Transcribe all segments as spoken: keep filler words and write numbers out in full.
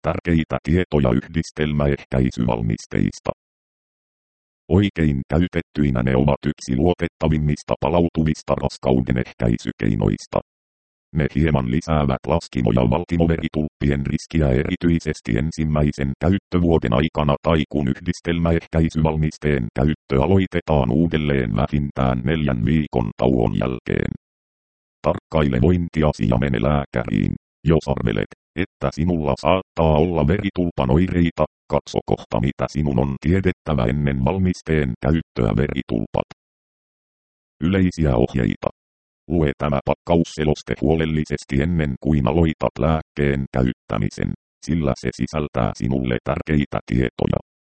Tärkeitä tietoja yhdistelmäehkäisyvalmisteista. Oikein käytettyinä ne ovat yksi luotettavimmista palautuvista raskaudenehkäisykeinoista. Ne hieman lisäävät laskimo- ja valtimoveritulppien riskiä erityisesti ensimmäisen käyttövuoden aikana tai kun yhdistelmäehkäisyvalmisteen käyttö aloitetaan uudelleen vähintään neljän viikon tauon jälkeen. Tarkkaile vointiasi ja mene lääkäriin, jos arvelet, että sinulla saattaa olla veritulpan oireita. Katso kohta mitä sinun on tiedettävä ennen valmisteen käyttöä veritulpat. Yleisiä ohjeita. Lue tämä pakkausseloste huolellisesti ennen kuin aloitat lääkkeen käyttämisen, sillä se sisältää sinulle tärkeitä tietoja.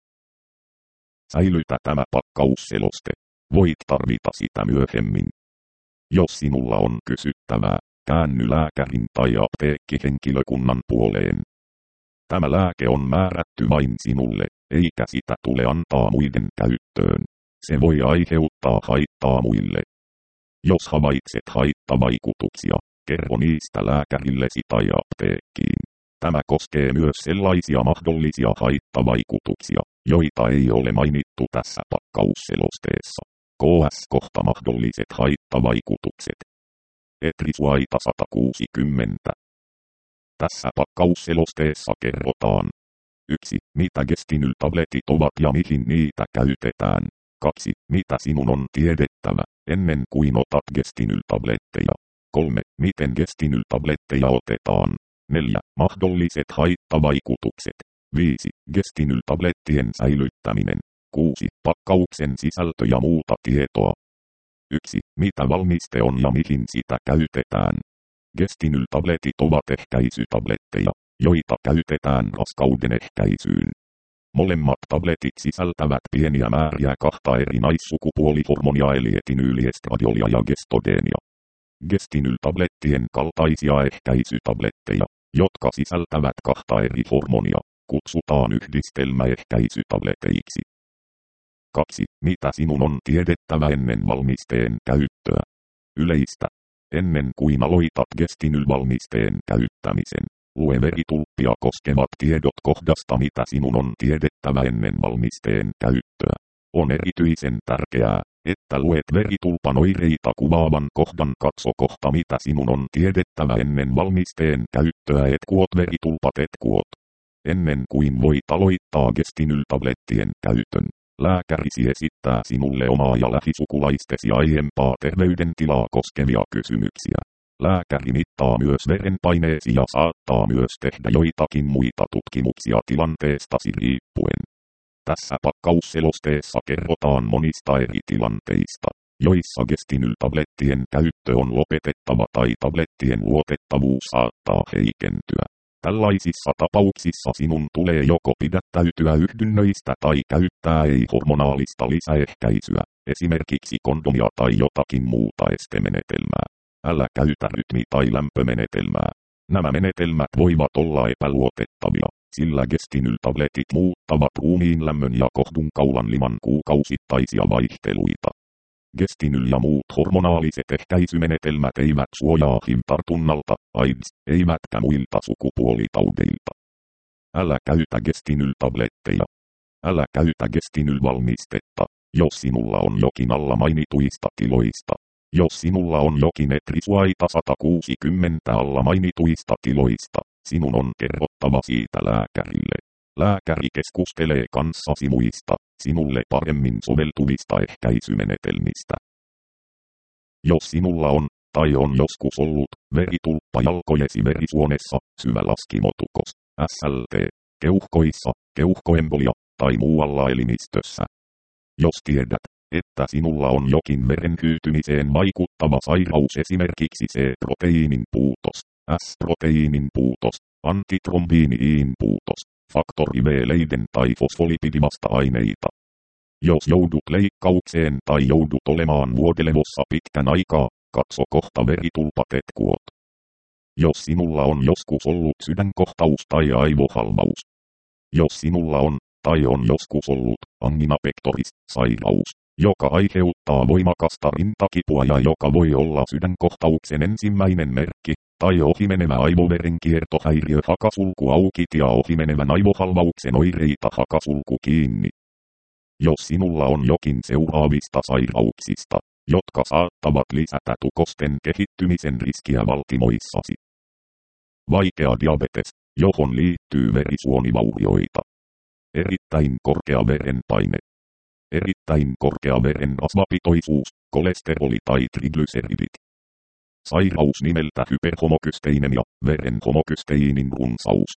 Säilytä tämä pakkausseloste. Voit tarvita sitä myöhemmin. Jos sinulla on kysyttävää, käänny lääkärin tai apteekkihenkilökunnan puoleen. Tämä lääke on määrätty vain sinulle, eikä sitä tule antaa muiden käyttöön. Se voi aiheuttaa haittaa muille. Jos havaitset haittavaikutuksia, kerro niistä lääkärillesi tai apteekkiin. Tämä koskee myös sellaisia mahdollisia haittavaikutuksia, joita ei ole mainittu tässä pakkausselosteessa. K S kohta mahdolliset haittavaikutukset. Etrisuaita sata kuusikymmentä. Tässä pakkausselosteessa kerrotaan. yksi. Mitä Gestinyl-tabletit ovat ja mihin niitä käytetään. kaksi. Mitä sinun on tiedettävä, ennen kuin otat Gestinyl-tabletteja. kolme. Miten Gestinyl-tabletteja otetaan. neljä. Mahdolliset haittavaikutukset. viisi. Gestinyl-tablettien säilyttäminen. kuusi. Pakkauksen sisältö ja muuta tietoa. yksi. Mitä valmiste on ja mihin sitä käytetään. Gestinyl-tabletit ovat ehkäisytabletteja, joita käytetään raskauden ehkäisyyn. Molemmat tabletit sisältävät pieniä määriä kahta eri naissukupuolihormonia eli etinyyliestradiolia ja gestodeenia. Gestinyl-tablettien kaltaisia ehkäisytabletteja, jotka sisältävät kahta eri hormonia, kutsutaan yhdistelmäehkäisytableteiksi. kaksi. Mitä sinun on tiedettävä ennen valmisteen käyttöä? Yleistä. Ennen kuin aloitat Gestinyl-valmisteen käyttämisen, lue veritulppia koskevat tiedot kohdasta mitä sinun on tiedettävä ennen valmisteen käyttöä. On erityisen tärkeää, että luet veritulpan oireita kuvaavan kohdan. Katso kohta mitä sinun on tiedettävä ennen valmisteen käyttöä. Etkuot veritulpat etkuot. Ennen kuin voit aloittaa Gestinyl-tablettien käytön, lääkärisi esittää sinulle omaa ja lähisukulaistesi aiempaa terveydentilaa koskevia kysymyksiä. Lääkäri mittaa myös verenpaineesi ja saattaa myös tehdä joitakin muita tutkimuksia tilanteestasi riippuen. Tässä pakkausselosteessa kerrotaan monista eri tilanteista, joissa Gestinyl-tablettien käyttö on lopetettava tai tablettien luotettavuus saattaa heikentyä. Tällaisissa tapauksissa sinun tulee joko pidättäytyä yhdynnöistä tai käyttää ei-hormonaalista lisäehkäisyä, esimerkiksi kondomia tai jotakin muuta estemenetelmää. Älä käytä rytmi- tai lämpömenetelmää. Nämä menetelmät voivat olla epäluotettavia, sillä Gestinyl-tabletit muuttavat ruumiin lämmön ja kohdun kaulan liman kuukausittaisia vaihteluita. Gestinyl ja muut hormonaaliset ehkäisymenetelmät eivät suojaa H I V-tartunnalta, AIDS, eivätkä muilta sukupuolitaudeilta. Älä käytä Gestinyl-tabletteja. Älä käytä Gestinyl-valmistetta, jos sinulla on jokin alla mainituista tiloista. Jos sinulla on jokin Etrisuaita sata kuusikymmentä alla mainituista tiloista, sinun on kerrottava siitä lääkärille. Lääkäri keskustelee kanssasi muista, sinulle paremmin soveltuvista ehkäisymenetelmistä. Jos sinulla on, tai on joskus ollut, veritulppa jalkojesi verisuonessa, syvä laskimotukos, S L T, keuhkoissa, keuhkoembolia, tai muualla elimistössä. Jos tiedät, että sinulla on jokin veren hyytymiseen vaikuttava sairaus esimerkiksi C-proteiinin puutos, S-proteiinin puutos, antitrombiiniin puutos, faktori V-leiden tai fosfolipidivasta-aineita. Jos joudut leikkaukseen tai joudut olemaan vuodelevossa pitkän aikaa, katso kohta veritulpat etkuot. Jos sinulla on joskus ollut sydänkohtaus tai aivohalvaus. Jos sinulla on, tai on joskus ollut, angina pectoris, sairaus, joka aiheuttaa voimakasta rintakipua ja joka voi olla sydänkohtauksen ensimmäinen merkki, tai ohimenevä aivoverenkiertohäiriö hakasulku aukit ja ohimenevän aivohalvauksen oireita hakasulku kiinni. Jos sinulla on jokin seuraavista sairauksista, jotka saattavat lisätä tukosten kehittymisen riskiä valtimoissasi. Vaikea diabetes, johon liittyy verisuonivaurioita. Erittäin korkea verenpaine. Erittäin korkea verenrasvapitoisuus, kolesteroli tai triglyceridit. Sairaus nimeltä hyperhomokysteinemia, veren homokysteiinin runsaus.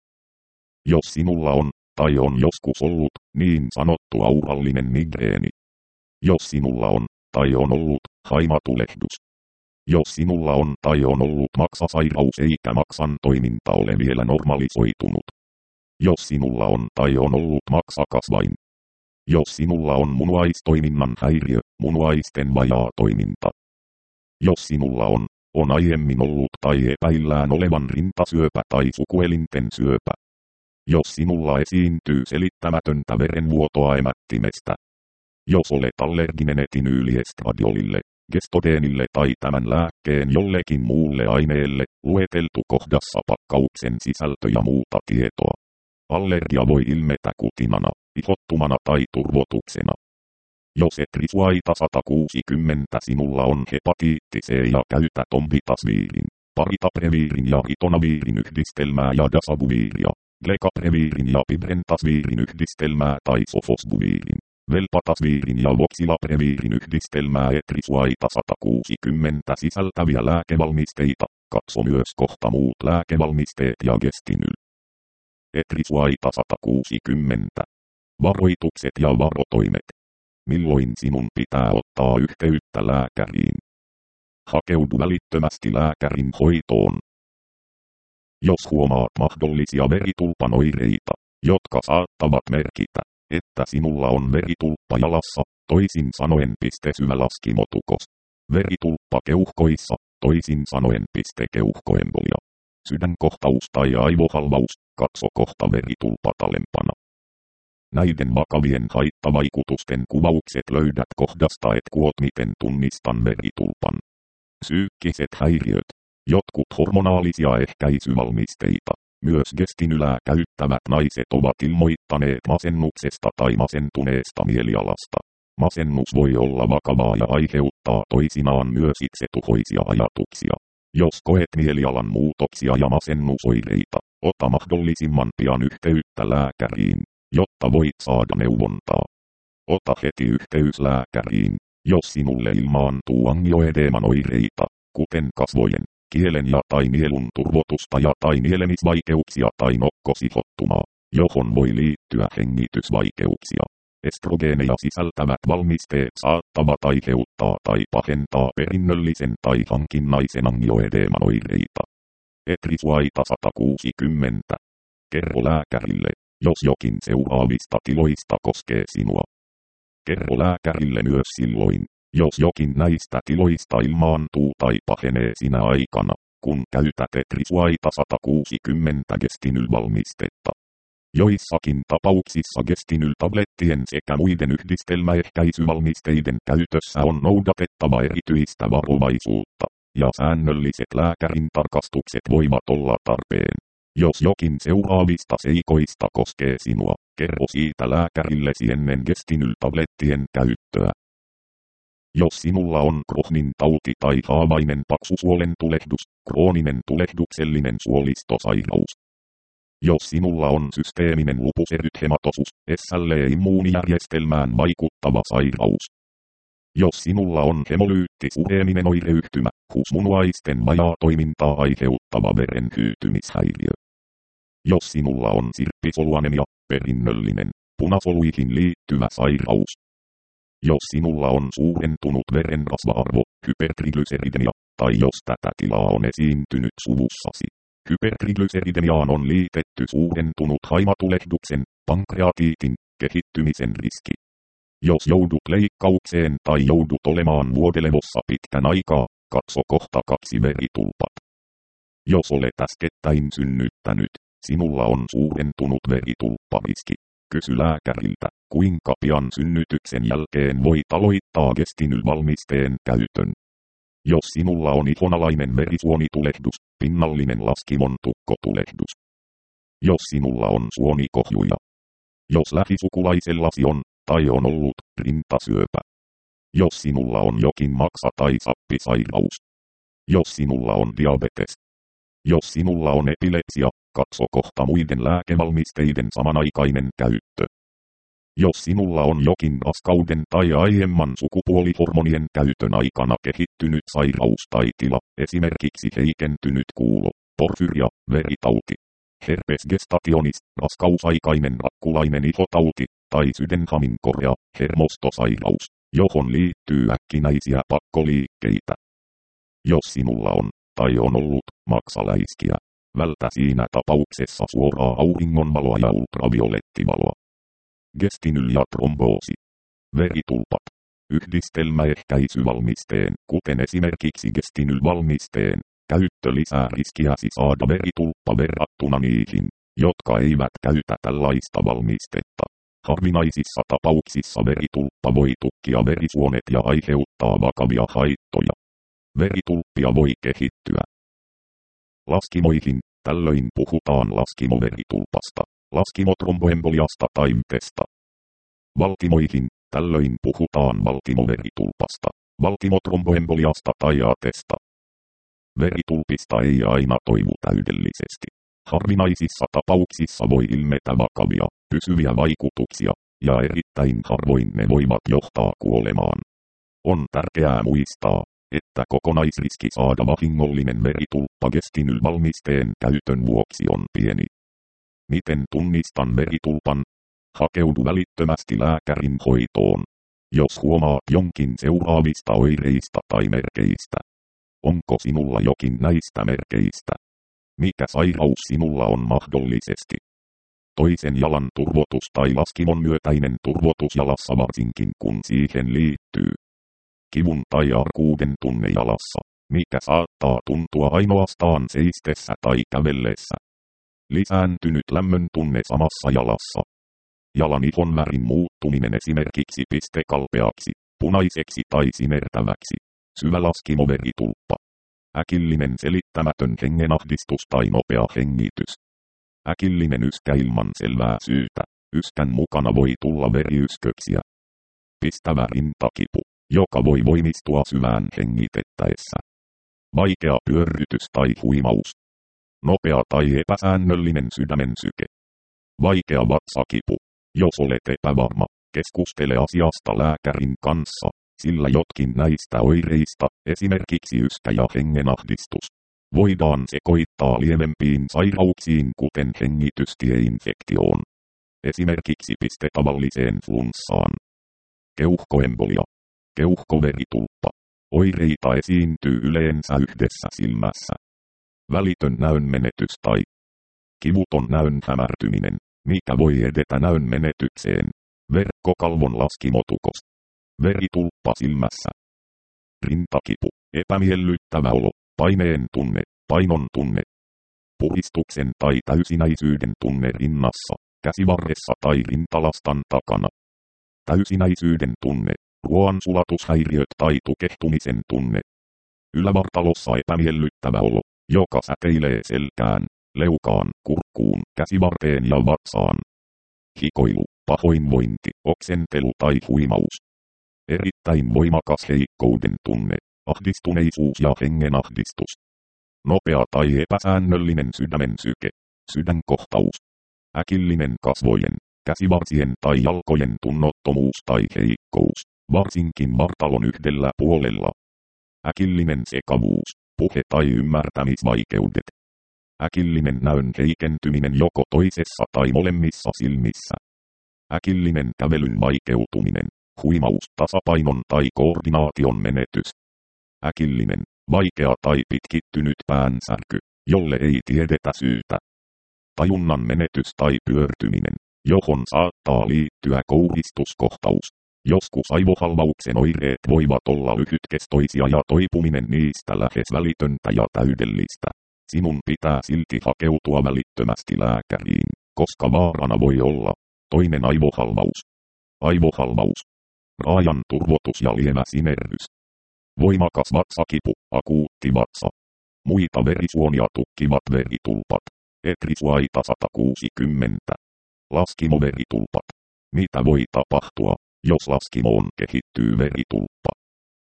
Jos sinulla on, tai on joskus ollut, niin sanottu aurallinen migreeni. Jos sinulla on, tai on ollut, haimatulehdus. Jos sinulla on tai on ollut maksasairaus eikä maksan toiminta ole vielä normalisoitunut. Jos sinulla on tai on ollut maksakasvain. Jos sinulla on munuaistoiminnan häiriö, munuaisten vajaa toiminta. Jos sinulla on, on aiemmin ollut tai epäillään olevan rintasyöpä tai sukuelinten syöpä. Jos sinulla esiintyy selittämätöntä verenvuotoa emättimestä. Jos olet allerginen etinyyliestradolille, gestodeenille tai tämän lääkkeen jollekin muulle aineelle, lueteltu kohdassa pakkauksen sisältö ja muuta tietoa. Allergia voi ilmetä kutinana, ihottumana tai turvotuksena. Jos et risuaita sata kuusikymmentä sinulla on hepatiitti C ja käytät ombitasviirin, paritapreviirin ja ritonaviirin yhdistelmää ja dasavuviiria, glekapreviirin ja pibrentasviirin yhdistelmää tai sofosbuviirin, velpatasviirin ja voksilapreviirin yhdistelmää et risuaita sata kuusikymmentä sisältäviä lääkevalmisteita, katso myös kohta muut lääkevalmisteet ja gestinyl. Et risuaita sata kuusikymmentä. Varoitukset ja varotoimet. Milloin sinun pitää ottaa yhteyttä lääkäriin? Hakeudu välittömästi lääkärin hoitoon. Jos huomaat mahdollisia veritulpan oireita, jotka saattavat merkitä, että sinulla on veritulppa jalassa, toisin sanoen piste syvälaskimotukos. Veritulppa keuhkoissa, toisin sanoen piste keuhkoembolia. Sydänkohtaus tai aivohalvaus, katso kohta veritulpat alempana. Näiden vakavien haittavaikutusten kuvaukset löydät kohdasta et kuot miten tunnistan veritulpan. Psyykkiset häiriöt. Jotkut hormonaalisia ehkäisyvalmisteita, myös gestinylää käyttävät naiset ovat ilmoittaneet masennuksesta tai masentuneesta mielialasta. Masennus voi olla vakavaa ja aiheuttaa toisinaan myös itsetuhoisia ajatuksia. Jos koet mielialan muutoksia ja masennusoireita, ota mahdollisimman pian yhteyttä lääkäriin, jotta voit saada neuvontaa. Ota heti yhteys lääkäriin, jos sinulle ilmaantuu angioedeeman oireita, kuten kasvojen, kielen ja tai nielun turvotusta ja tai nielemisvaikeuksia tai nokkosihottumaa, johon voi liittyä hengitysvaikeuksia. Estrogeeneja sisältävät valmisteet saattavat aiheuttaa tai pahentaa perinnöllisen tai hankinnaisen angioedeeman oireita. Et risuaita sata kuusikymmentä. Kerro lääkärille, jos jokin seuraavista tiloista koskee sinua. Kerro lääkärille myös silloin, jos jokin näistä tiloista ilmaantuu tai pahenee sinä aikana, kun käytät et risuaita sata kuusikymmentä gestinylvalmistetta. Joissakin tapauksissa gestinyltablettien sekä muiden yhdistelmäehkäisyvalmisteiden käytössä on noudatettava erityistä varovaisuutta, ja säännölliset lääkärin tarkastukset voivat olla tarpeen. Jos jokin seuraavista seikoista koskee sinua, kerro siitä lääkärillesi ennen gestinyltablettien käyttöä. Jos sinulla on Crohnin tauti tai haavainen paksusuolen tulehdus, krooninen tulehduksellinen suolistosairaus. Jos sinulla on systeeminen lupuserythematosus, S L E-immuunijärjestelmään vaikuttava sairaus. Jos sinulla on hemolyyttisureeminen oireyhtymä, husmunuaisten vajaa toimintaa aiheuttava veren hyytymishäiriö. Jos sinulla on sirppisoluanemia, perinnöllinen, punasoluihin liittyvä sairaus. Jos sinulla on suurentunut verenrasva-arvo, hypertriglyceridemia, tai jos tätä tilaa on esiintynyt suvussasi. Hypertriglyceridemiaan on liitetty suurentunut haimatulehduksen, pankreatiitin, kehittymisen riski. Jos joudut leikkaukseen tai joudut olemaan vuodelevossa pitkän aikaa, katso kohta kaksi veritulpat. Jos olet äskettäin synnyttänyt, sinulla on suurentunut veritulppariski. Kysy lääkäriltä, kuinka pian synnytyksen jälkeen voit aloittaa gestinylvalmisteen käytön. Jos sinulla on ihonalainen verisuonitulehdus, pinnallinen laskimon tukkotulehdus. Jos sinulla on suonikohjuja. Jos lähisukulaisellasi on, tai on ollut, rintasyöpä. Jos sinulla on jokin maksa- tai sappisairaus. Jos sinulla on diabetes. Jos sinulla on epilepsia, katso kohta muiden lääkevalmisteiden samanaikainen käyttö. Jos sinulla on jokin raskauden tai aiemman sukupuolihormonien käytön aikana kehittynyt sairaus tai tila, esimerkiksi heikentynyt kuulo, porfyria, veritauti, herpes gestationis, raskausaikainen rakkulainen ihotauti, tai sydänhaminkorea, hermostosairaus, johon liittyy äkkinäisiä pakkoliikkeitä. Jos sinulla on, tai on ollut, maksaläiskiä, vältä siinä tapauksessa suoraa auringonvaloa ja ultraviolettivaloa. Gestinyl ja tromboosi. Veritulpat. Yhdistelmäehkäisyvalmisteen, kuten esimerkiksi gestinyl-valmisteen, käyttö lisää riskiäsi saada veritulppa verrattuna niihin, jotka eivät käytä tällaista valmistetta. Harvinaisissa tapauksissa veritulppa voi tukkia verisuonet ja aiheuttaa vakavia haittoja. Veritulppia voi kehittyä laskimoihin, tällöin puhutaan laskimoveritulpasta, laskimotromboemboliasta tai vytestä. Valtimoihin, tällöin puhutaan valtimoveritulpasta, valtimotromboemboliasta tai atesta. Veritulpista ei aina toivu täydellisesti. Harvinaisissa tapauksissa voi ilmetä vakavia, pysyviä vaikutuksia, ja erittäin harvoin ne voivat johtaa kuolemaan. On tärkeää muistaa, että kokonaisriski saada vahingollinen veritulppa gestinyl-valmisteen käytön vuoksi on pieni. Miten tunnistan veritulpan? Hakeudu välittömästi lääkärin hoitoon, jos huomaat jonkin seuraavista oireista tai merkeistä. Onko sinulla jokin näistä merkeistä? Mikä sairaus sinulla on mahdollisesti? Toisen jalan turvotus tai laskimon myötäinen turvotus jalassa varsinkin kun siihen liittyy kivun tai arkuuden tunne jalassa, mikä saattaa tuntua ainoastaan seistessä tai kävellessä. Lisääntynyt lämmön tunne samassa jalassa. Jalan ihon värin muuttuminen esimerkiksi pistekalpeaksi, punaiseksi tai sinertäväksi. Syvä laskimoveritulppa. Äkillinen selittämätön hengenahdistus tai nopea hengitys. Äkillinen yskä ilman selvää syytä. Yskän mukana voi tulla veriysköksiä. Pistävä rintakipu, joka voi voimistua syvään hengitettäessä. Vaikea pyörrytys tai huimaus. Nopea tai epäsäännöllinen sydämen syke. Vaikea vatsakipu. Jos olet epävarma, keskustele asiasta lääkärin kanssa, sillä jotkin näistä oireista, esimerkiksi yskä ja hengenahdistus, voidaan sekoittaa lievempiin sairauksiin kuten hengitystieinfektioon. Esimerkiksi pistetavalliseen flunssaan. Keuhkoembolia. Keuhkoveritulppa. Oireita esiintyy yleensä yhdessä silmässä. Välitön näönmenetys tai kivuton näön hämärtyminen, mikä voi edetä näön menetykseen. Verkkokalvon laskimotukos. Veritulppa silmässä. Rintakipu. Epämiellyttävä olo. Paineen tunne. Painon tunne. Puhistuksen tai täysinäisyyden tunne rinnassa, käsivarressa tai rintalastan takana. Täysinäisyyden tunne. Ruoansulatushäiriöt tai tukehtumisen tunne. Ylävartalossa epämiellyttävä olo, joka säteilee selkään, leukaan, kurkkuun, käsivarteen ja vatsaan. Hikoilu, pahoinvointi, oksentelu tai huimaus. Erittäin voimakas heikkouden tunne, ahdistuneisuus ja hengenahdistus. Nopea tai epäsäännöllinen sydämen syke, sydänkohtaus. Äkillinen kasvojen, käsivarsien tai jalkojen tunnottomuus tai heikkous, varsinkin vartalon yhdellä puolella. Äkillinen sekavuus, puhe- tai ymmärtämisvaikeudet. Äkillinen näön heikentyminen joko toisessa tai molemmissa silmissä. Äkillinen kävelyn vaikeutuminen, huimaus, tasapainon tai koordinaation menetys. Äkillinen, vaikea tai pitkittynyt päänsärky, jolle ei tiedetä syytä. Tajunnan menetys tai pyörtyminen, johon saattaa liittyä kouristuskohtaus. Joskus aivohalvauksen oireet voivat olla lyhytkestoisia ja toipuminen niistä lähes välitöntä ja täydellistä. Sinun pitää silti hakeutua välittömästi lääkäriin, koska vaarana voi olla toinen aivohalvaus. Aivohalvaus. Raajan turvotus ja lievä sinerrys. voimakas vatsakipu, akuutti vatsa. Muita verisuonia tukkivat veritulpat. Etrisuaita sata kuusikymmentä. Laskimoveritulpat. Mitä voi tapahtua, jos laskimoon kehittyy veritulppa?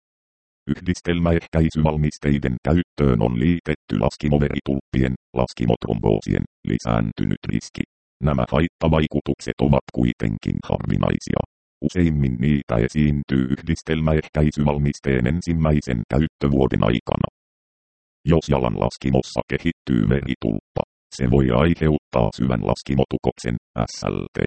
Yhdistelmäehkäisyvalmisteiden käyttöön on liitetty laskimoveritulppien, laskimotromboosien, lisääntynyt riski. Nämä haittavaikutukset ovat kuitenkin harvinaisia. Useimmin niitä esiintyy yhdistelmäehkäisyvalmisteen ensimmäisen käyttövuoden aikana. Jos jalan laskimossa kehittyy veritulppa, se voi aiheuttaa syvän laskimotukoksen, S L T.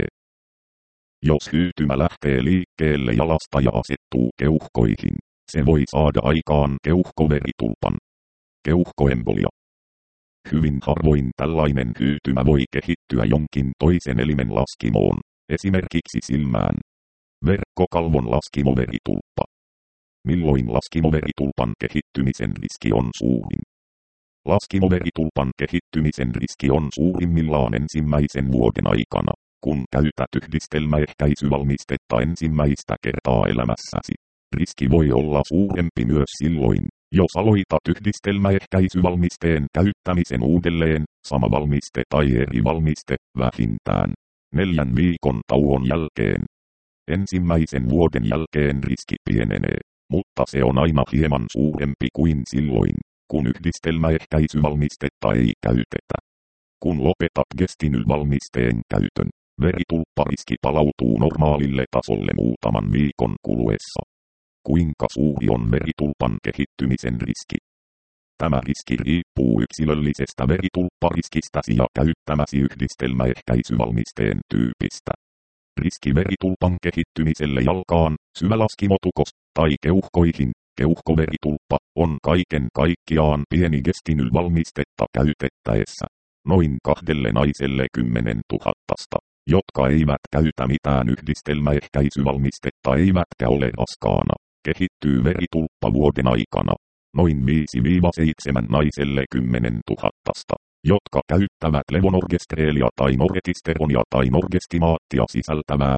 Jos hyytymä lähtee liikkeelle jalasta ja asettuu keuhkoihin, se voi saada aikaan keuhkoveritulpan. Keuhkoembolia. Hyvin harvoin tällainen hyytymä voi kehittyä jonkin toisen elimen laskimoon, esimerkiksi silmään. Verkkokalvon laskimoveritulppa. Milloin laskimoveritulpan kehittymisen riski on suurin? Laskimoveritulpan kehittymisen riski on suurimmillaan ensimmäisen vuoden aikana, kun käytät yhdistelmäehkäisyvalmistetta ensimmäistä kertaa elämässäsi. Riski voi olla suurempi myös silloin, jos aloitat yhdistelmäehkäisyvalmisteen käyttämisen uudelleen, sama valmiste tai eri valmiste, vähintään neljän viikon tauon jälkeen. Ensimmäisen vuoden jälkeen riski pienenee, mutta se on aina hieman suurempi kuin silloin, kun yhdistelmäehkäisyvalmistetta ei käytetä. Kun lopetat Gestinylvalmisteen käytön, veritulppariski palautuu normaalille tasolle muutaman viikon kuluessa. Kuinka suuri on veritulpan kehittymisen riski? Tämä riski riippuu yksilöllisestä veritulppariskistäsi ja käyttämäsi yhdistelmäehkäisyvalmisteen tyypistä. Riski veritulpan kehittymiselle jalkaan, syvälaskimotukos tai keuhkoihin, keuhkoveritulppa, on kaiken kaikkiaan pieni Gestinylvalmistetta käytettäessä. Noin kahdelle naiselle kymmenen tuhattasta, jotka eivät käytä mitään yhdistelmäehkäisyvalmistetta eivätkä ole raskaana, kehittyy veritulppa vuoden aikana. Noin viisi seitsemän naiselle kymmenen tuhattasta, jotka käyttävät levonorgestreelia tai noretisteronia tai norgestimaattia sisältävää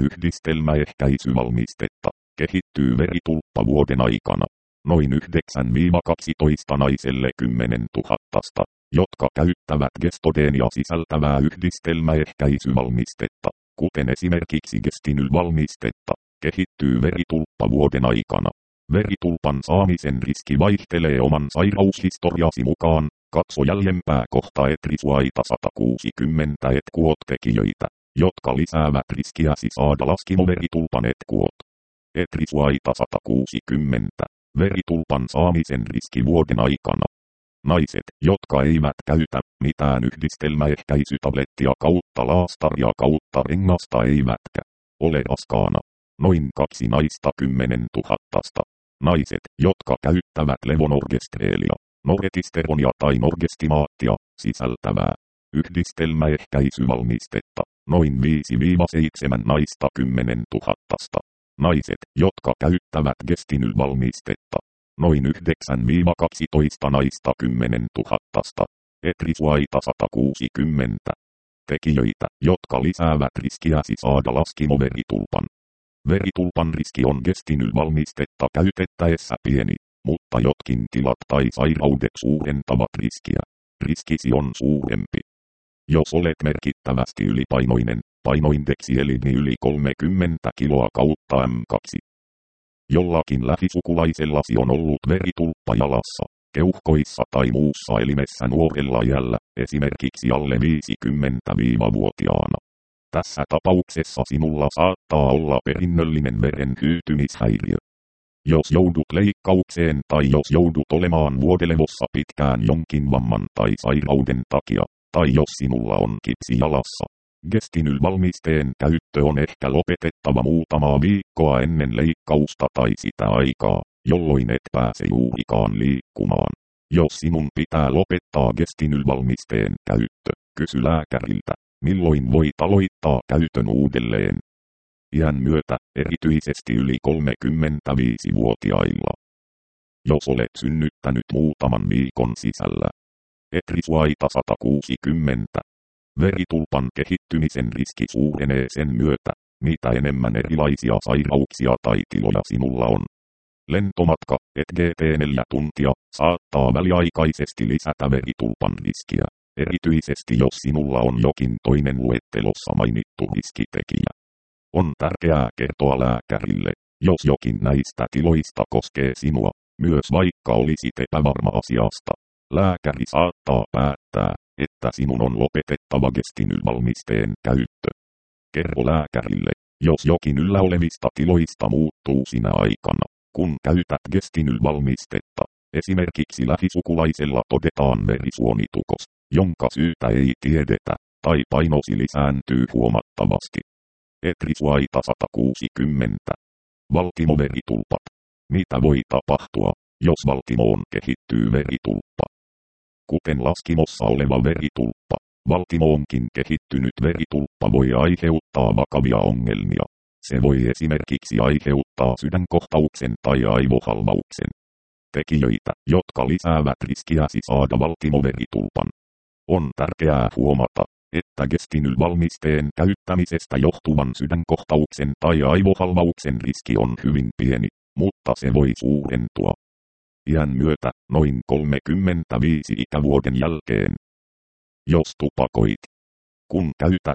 yhdistelmäehkäisyvalmistetta, kehittyy veritulppa vuoden aikana. Noin yhdeksän kaksitoista naiselle kymmenen tuhattasta, jotka käyttävät gestodeenia sisältävää yhdistelmäehkäisyvalmistetta, kuten esimerkiksi Gestinylvalmistetta, kehittyy veritulppa vuoden aikana. Veritulpan saamisen riski vaihtelee oman sairaushistoriasi mukaan. Katso jäljempää kohta Etrisuaita sata kuusikymmentä etkuot-tekijöitä, jotka lisäävät riskiäsi saada laskimoveritulpan etkuot. Etrisuaita sata kuusikymmentä. Veritulpan saamisen riski vuoden aikana. Naiset, jotka eivät käytä mitään yhdistelmäehkäisytablettia kautta laastaria kautta rengasta eivätkä ole raskaana. Noin kaksi naista kymmenen tuhattasta. Naiset, jotka käyttävät levonorgestreelia, noretisteronia tai norgestimaattia sisältävää yhdistelmäehkäisyvalmistetta. Noin viisi seitsemän naista kymmenen tuhattasta. Naiset, jotka käyttävät Gestinylvalmistetta. Noin yhdeksän kaksitoista naista kymmenen tuhattasta. Etrisuaita sata kuusikymmentä. Tekijöitä, jotka lisäävät riskiäsi saada laskimoveritulpan. Veritulpan riski on Gestinylvalmistetta käytettäessä pieni, mutta jotkin tilat tai sairaudet suurentavat riskiä. Riskisi on suurempi. Jos olet merkittävästi ylipainoinen, painoindeksi eli yli kolmekymmentä kiloa kautta M kaksi. Jollakin lähisukulaisellasi on ollut veritulppa jalassa, keuhkoissa tai muussa elimessä nuorella iällä, esimerkiksi alle viisikymmentä-vuotiaana. Tässä tapauksessa sinulla saattaa olla perinnöllinen veren hyytymishäiriö. Jos joudut leikkaukseen tai jos joudut olemaan vuodelevossa pitkään jonkin vamman tai sairauden takia, tai jos sinulla on kipsi jalassa, Gestinylvalmisteen käyttö on ehkä lopetettava muutamaa viikkoa ennen leikkausta tai sitä aikaa, jolloin et pääse juurikaan liikkumaan. Jos sinun pitää lopettaa Gestinylvalmisteen käyttö, kysy lääkäriltä, milloin voit aloittaa käytön uudelleen. Iän myötä, erityisesti yli kolmekymmentäviisivuotiailla. Jos olet synnyttänyt muutaman viikon sisällä. Etrisuaita sata kuusikymmentä. Veritulpan kehittymisen riski suurenee sen myötä, mitä enemmän erilaisia sairauksia tai tiloja sinulla on. Lentomatka, et G T neljä tuntia, saattaa väliaikaisesti lisätä veritulpan riskiä. Erityisesti jos sinulla on jokin toinen luettelossa mainittu riskitekijä. On tärkeää kertoa lääkärille, jos jokin näistä tiloista koskee sinua, myös vaikka olisit epävarma asiasta. Lääkäri saattaa päättää, että sinun on lopetettava gestinylvalmisteen käyttö. Kerro lääkärille, jos jokin yllä olevista tiloista muuttuu sinä aikana, kun käytät gestinylvalmistetta. Esimerkiksi lähisukulaisella todetaan verisuonitukos, jonka syytä ei tiedetä, tai painosi lisääntyy huomattavasti. Etrisuaita sata kuusikymmentä. Valtimoveritulpat. Mitä voi tapahtua, jos valtimoon kehittyy veritulppa? Kuten laskimossa oleva veritulppa, valtimoonkin kehittynyt veritulppa voi aiheuttaa vakavia ongelmia. Se voi esimerkiksi aiheuttaa sydänkohtauksen tai aivohalvauksen. Tekijöitä, jotka lisäävät riskiäsi saada valtimoveritulpan. On tärkeää huomata, että gestinylvalmisteen käyttämisestä johtuvan sydänkohtauksen tai aivohalvauksen riski on hyvin pieni, mutta se voi suurentua iän myötä noin kolmekymmentäviisi ikävuoden jälkeen. Jos tupakoit. Kun käytät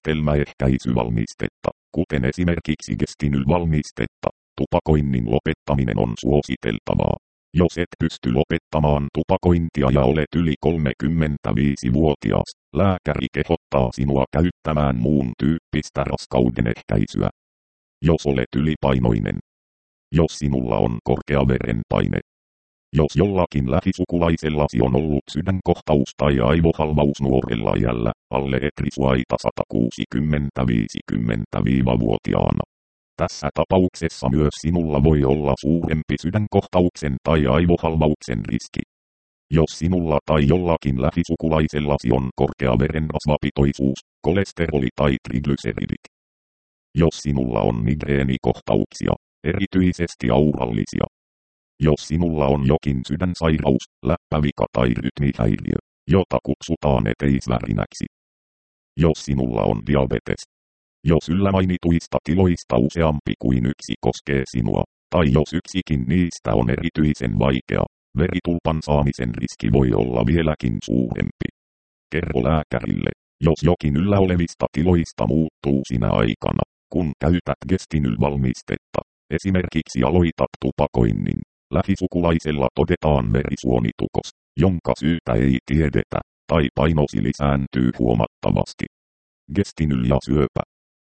yhdistelmäehkäisyvalmistetta, kuten esimerkiksi gestinylvalmistetta, tupakoinnin lopettaminen on suositeltavaa. Jos et pysty lopettamaan tupakointia ja olet yli kolmekymmentäviisivuotias, lääkäri kehottaa sinua käyttämään muun tyyppistä raskauden ehkäisyä. Jos olet ylipainoinen. Jos sinulla on korkea verenpaine. Jos jollakin lähisukulaisellasi on ollut sydänkohtaus tai aivohalvaus nuorella iällä, alle etrisuaita sata kuusikymmentä viisikymmentä-vuotiaana. Tässä tapauksessa myös sinulla voi olla suurempi sydänkohtauksen tai aivohalvauksen riski. Jos sinulla tai jollakin lähisukulaisellasi on korkea verenrasvapitoisuus, kolesteroli tai triglyceridit. Jos sinulla on migreenikohtauksia, erityisesti aurallisia. Jos sinulla on jokin sydänsairaus, läppävika tai rytmihäiriö, jota kutsutaan eteisvärinäksi. Jos sinulla on diabetes. Jos yllämainituista tiloista useampi kuin yksi koskee sinua, tai jos yksikin niistä on erityisen vaikea, veritulpan saamisen riski voi olla vieläkin suurempi. Kerro lääkärille, jos jokin yllä olevista tiloista muuttuu sinä aikana, kun käytät gestinylvalmistetta. Esimerkiksi aloitat tupakoinnin. Lähisukulaisella todetaan verisuonitukos, jonka syytä ei tiedetä, tai painosi lisääntyy huomattavasti. Gestinyl ja syöpä.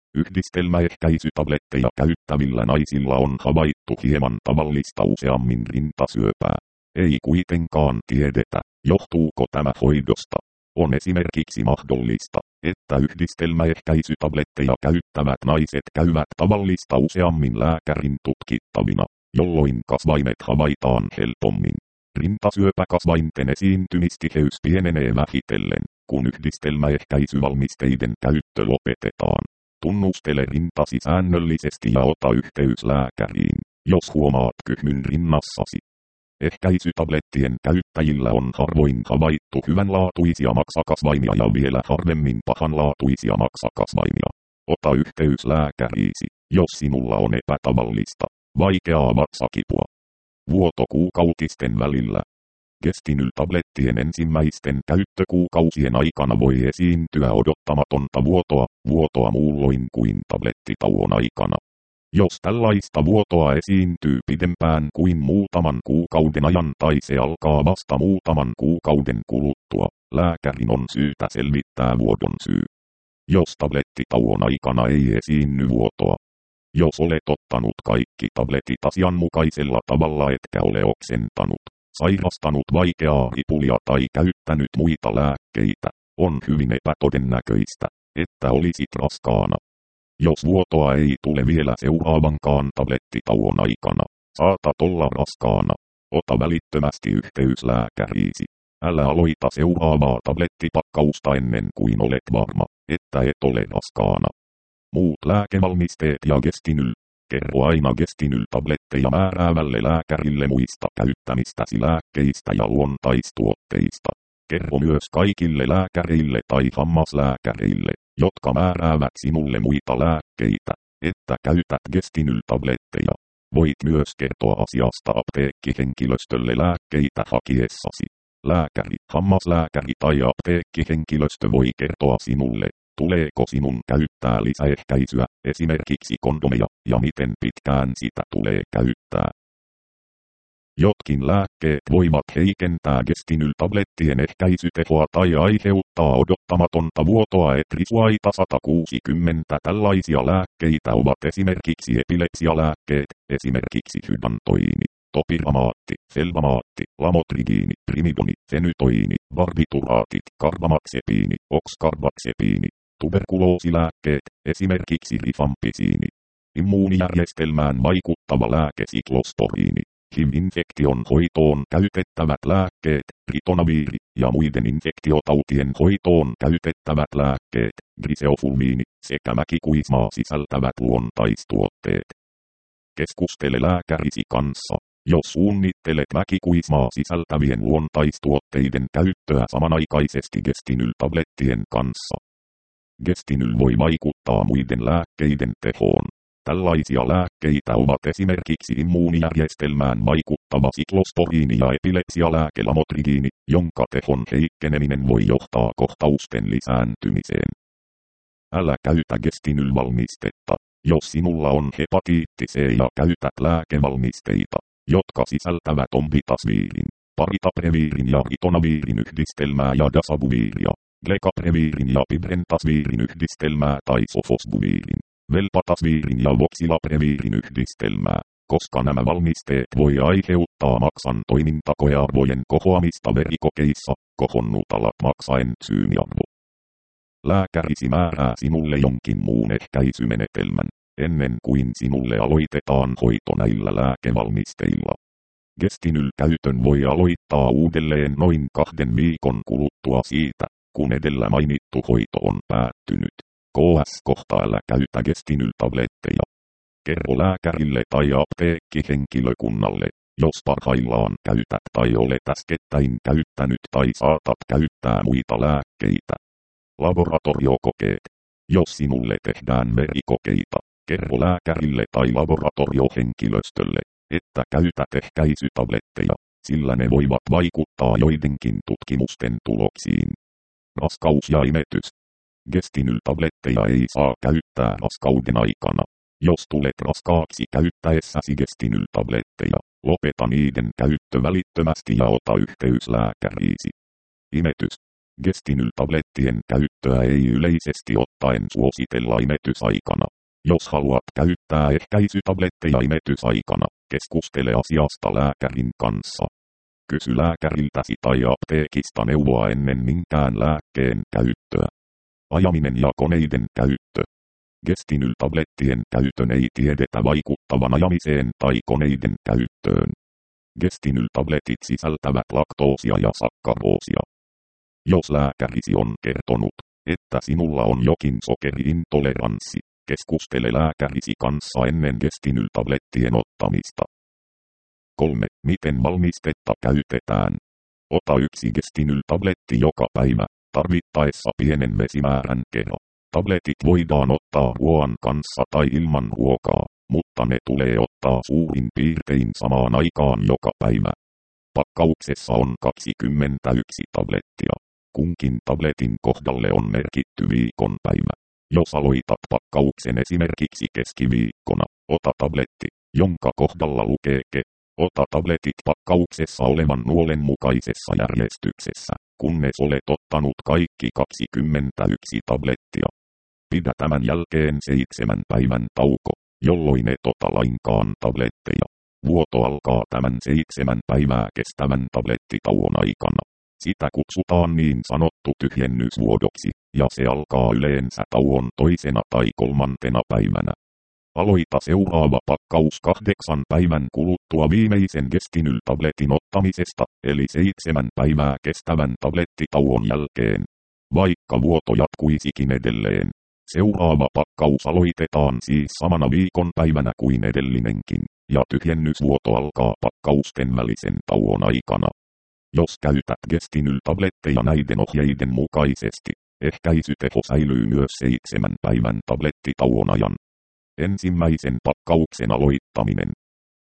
Yhdistelmäehkäisytabletteja käyttävillä naisilla on havaittu hieman tavallista useammin rintasyöpää. Ei kuitenkaan tiedetä, johtuuko tämä hoidosta. On esimerkiksi mahdollista, että yhdistelmäehkäisytabletteja käyttävät naiset käyvät tavallista useammin lääkärin tutkittavina, jolloin kasvaimet havaitaan helpommin. Rintasyöpäkasvainten esiintymistiheys pienenee vähitellen, kun yhdistelmäehkäisyvalmisteiden käyttö lopetetaan. Tunnustele rintasi säännöllisesti ja ota yhteys lääkäriin, jos huomaat kyhmyn rinnassasi. Ehkäisytablettien käyttäjillä on harvoin havaittu hyvänlaatuisia maksakasvaimia ja vielä harvemmin pahanlaatuisia maksakasvaimia. Ota yhteys lääkäriisi, jos sinulla on epätavallista, vaikeaa vatsakipua. Vuoto kuukautisten välillä. Gestinyltablettien ensimmäisten käyttökuukausien aikana voi esiintyä odottamatonta vuotoa, vuotoa muulloin kuin tablettitauon aikana. Jos tällaista vuotoa esiintyy pidempään kuin muutaman kuukauden ajan tai se alkaa vasta muutaman kuukauden kuluttua, lääkärin on syytä selvittää vuodon syy. Jos tablettitauon aikana ei esiinny vuotoa. Jos olet ottanut kaikki tabletit asianmukaisella tavalla etkä ole oksentanut, sairastanut vaikeaa ripulia tai käyttänyt muita lääkkeitä, on hyvin epätodennäköistä, että olisit raskaana. Jos vuotoa ei tule vielä seuraavankaan tablettitauon aikana, saatat olla raskaana. Ota välittömästi yhteys lääkäriisi. Älä aloita seuraavaa tablettipakkausta ennen kuin olet varma, että et ole raskaana. Muut lääkevalmisteet ja gestinyl. Kerro aina gestinyltabletteja määräävälle lääkärille muista käyttämistäsi lääkkeistä ja luontaistuotteista. Kerro myös kaikille lääkäreille tai hammaslääkäreille, jotka määräävät sinulle muita lääkkeitä, että käytät gestinyltabletteja. Voit myös kertoa asiasta apteekkihenkilöstölle lääkkeitä hakiessasi. Lääkäri, hammaslääkäri tai apteekkihenkilöstö voi kertoa sinulle, tuleeko sinun käyttää lisäehkäisyä, esimerkiksi kondomeja, ja miten pitkään sitä tulee käyttää. Jotkin lääkkeet voivat heikentää Gestinyltablettien ehkäisytehoa tai aiheuttaa odottamatonta vuotoa etrisuaita sata kuusikymmentä. Tällaisia lääkkeitä ovat esimerkiksi epilepsialääkkeet, esimerkiksi hydantoiini, topiramaatti, felbamaatti, lamotrigiini, primidoni, fenytoiini, barbituraatit, karbamaxepiini, oxcarbazepini, tuberkuloosilääkkeet, esimerkiksi rifampisiini, immuunijärjestelmään vaikuttava lääke siklosporiini, H I V-infektion hoitoon käytettävät lääkkeet, ritonaviiri, ja muiden infektiotautien hoitoon käytettävät lääkkeet, griseofulmiini, sekä mäkikuismaa sisältävät luontaistuotteet. Keskustele lääkärisi kanssa, jos suunnittelet mäkikuismaa sisältävien luontaistuotteiden käyttöä samanaikaisesti Gestinyltablettien kanssa. Gestinyl voi vaikuttaa muiden lääkkeiden tehoon. Tällaisia lääkkeitä ovat esimerkiksi immuunijärjestelmään vaikuttava siklosporiini ja epilepsialääke lamotrigiini, jonka tehon heikkeneminen voi johtaa kohtausten lisääntymiseen. Älä käytä Gestinylvalmistetta, jos sinulla on hepatiitti C ja käytät lääkevalmisteita, jotka sisältävät ombitasviirin, paritapreviirin ja ritonaviirin yhdistelmää ja dasabuviiria, glekapreviirin ja pibrentasviirin yhdistelmää tai sofosbuviirin, velpatasviirin ja voxilapreviirin yhdistelmää, koska nämä valmisteet voi aiheuttaa maksan toimintakoearvojen kohoamista verikokeissa, kohonnut alat maksaentsyymiarvo. Lääkärisi määrää sinulle jonkin muun ehkäisymenetelmän, ennen kuin sinulle aloitetaan hoito näillä lääkevalmisteilla. Gestinyl-käytön voi aloittaa uudelleen noin kahden viikon kuluttua siitä, kun edellä mainittu hoito on päättynyt. K S-kohta älä käytä Gestinyltabletteja. Kerro lääkärille tai apteekkihenkilökunnalle, jos parhaillaan käytät tai olet äskettäin käyttänyt tai saatat käyttää muita lääkkeitä. Laboratoriokokeet. Jos sinulle tehdään verikokeita, kerro lääkärille tai laboratoriohenkilöstölle, että käytät ehkäisytabletteja, sillä ne voivat vaikuttaa joidenkin tutkimusten tuloksiin. Raskaus ja imetys. Gestinyltabletteja ei saa käyttää raskauden aikana. Jos tulet raskaaksi käyttäessäsi Gestinyltabletteja, lopeta niiden käyttö välittömästi ja ota yhteys lääkäriisi. Imetys. Gestinyltablettien käyttöä ei yleisesti ottaen suositella imetysaikana. Jos haluat käyttää ehkäisytabletteja imetysaikana, keskustele asiasta lääkärin kanssa. Kysy lääkäriltäsi tai apteekista neuvoa ennen minkään lääkkeen käyttöä. Ajaminen ja koneiden käyttö. Gestinyltablettien käytön ei tiedetä vaikuttavan ajamiseen tai koneiden käyttöön. Gestinyltabletit sisältävät laktoosia ja sakkaroosia. Jos lääkärisi on kertonut, että sinulla on jokin sokeriintoleranssi, keskustele lääkärisi kanssa ennen Gestinyltablettien ottamista. kolme. Miten valmistetta käytetään? Ota yksi Gestinyltabletti joka päivä, tarvittaessa pienen vesimäärän kerran. Tabletit voidaan ottaa ruoan kanssa tai ilman ruokaa, mutta ne tulee ottaa suurin piirtein samaan aikaan joka päivä. Pakkauksessa on kaksikymmentäyksi tablettia. Kunkin tabletin kohdalle on merkitty viikonpäivä. Jos aloitat pakkauksen esimerkiksi keskiviikkona, ota tabletti, jonka kohdalla lukee ke. Ota tabletit pakkauksessa olevan nuolen mukaisessa järjestyksessä, kunnes olet ottanut kaikki kaksikymmentäyksi tablettia. Pidä tämän jälkeen seitsemän päivän tauko, jolloin et ota lainkaan tabletteja. Vuoto alkaa tämän seitsemän päivää kestävän tablettitauon aikana. Sitä kutsutaan niin sanottu tyhjennysvuodoksi, ja se alkaa yleensä tauon toisena tai kolmantena päivänä. Aloita seuraava pakkaus kahdeksan päivän kuluttua viimeisen Gestinyltabletin ottamisesta, eli seitsemän päivää kestävän tablettitauon jälkeen. Vaikka vuoto jatkuisikin edelleen, seuraava pakkaus aloitetaan siis samana viikonpäivänä kuin edellinenkin, ja tyhjennysvuoto alkaa pakkausten välisen tauon aikana. Jos käytät Gestinyltabletteja näiden ohjeiden mukaisesti, ehkäisyteho säilyy myös seitsemän päivän tablettitauon ajan. Ensimmäisen pakkauksen aloittaminen.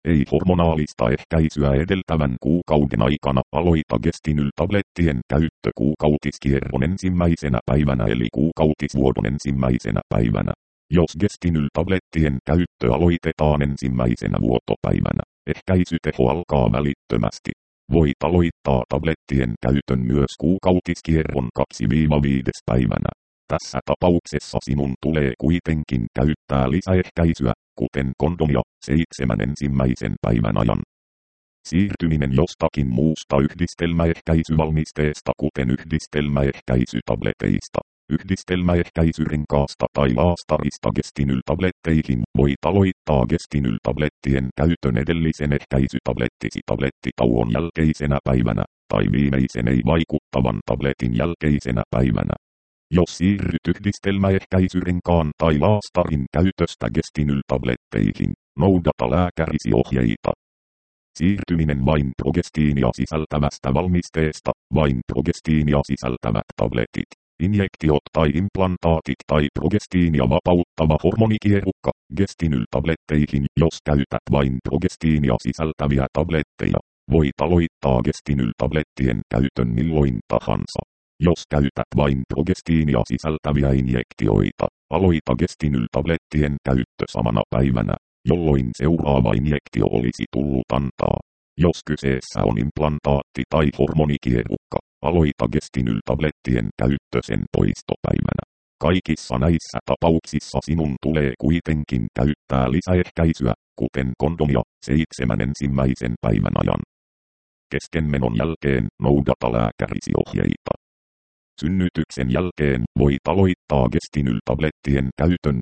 Ei hormonaalista ehkäisyä edeltävän kuukauden aikana aloita Gestinyl-tablettien käyttö kuukautiskierron ensimmäisenä päivänä eli kuukautisvuodon ensimmäisenä päivänä. Jos Gestinyl-tablettien käyttö aloitetaan ensimmäisenä vuotopäivänä, ehkäisyteho alkaa välittömästi. Voit aloittaa tablettien käytön myös kuukautiskierron kaksi–viisi päivänä. Tässä tapauksessa sinun tulee kuitenkin käyttää lisäehkäisyä, kuten kondomia, seitsemän ensimmäisen päivän ajan. Siirtyminen jostakin muusta yhdistelmäehkäisyvalmisteesta kuten yhdistelmäehkäisytableteista, yhdistelmäehkäisyrenkaasta tai laastarista Gestinyl-tabletteihin voit aloittaa Gestinyl-tablettien käytön edellisen ehkäisytablettisi tablettitauon jälkeisenä päivänä, tai viimeisen ei vaikuttavan tabletin jälkeisenä päivänä. Jos siirryt yhdistelmäehkäisyrenkaan tai laastarin käytöstä Gestinyl-tabletteihin, noudata lääkärisi ohjeita. Siirtyminen vain progestiinia sisältävästä valmisteesta, vain progestiinia sisältävät tabletit, injektiot tai implantaatit tai progestiinia vapauttava hormonikierukka, Gestinyl-tabletteihin. Jos käytät vain progestiinia sisältäviä tabletteja, voit aloittaa Gestinyl-tablettien käytön milloin tahansa. Jos käytät vain progestiinia sisältäviä injektioita, aloita Gestinyl-tablettien käyttö samana päivänä, jolloin seuraava injektio olisi tullut antaa. Jos kyseessä on implantaatti tai hormonikierukka, aloita Gestinyl-tablettien käyttö sen poistopäivänä. Kaikissa näissä tapauksissa sinun tulee kuitenkin käyttää lisäehkäisyä, kuten kondomia, seitsemän ensimmäisen päivän ajan. Keskenmenon jälkeen noudata lääkärisi ohjeita. Synnytyksen jälkeen voit aloittaa Gestinyl-tablettien käytön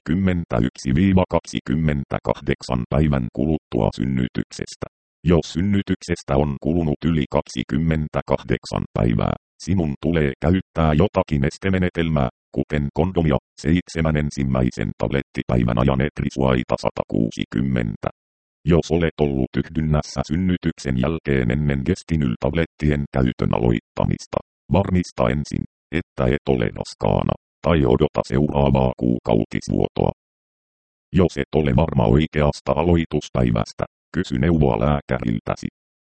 kaksikymmentäyksi–kaksikymmentäkahdeksan päivän kuluttua synnytyksestä. Jos synnytyksestä on kulunut yli kaksikymmentäkahdeksan päivää, sinun tulee käyttää jotakin estemenetelmää, kuten kondomia, seitsemän ensimmäisen tablettipäivän ajan etrisuaita sata kuusikymmentä. Jos olet ollut yhdynnässä synnytyksen jälkeen ennen Gestinyl-tablettien käytön aloittamista, varmista ensin, että et ole raskaana, tai odota seuraavaa kuukautisvuotoa. Jos et ole varma oikeasta aloituspäivästä, kysy neuvoa lääkäriltäsi.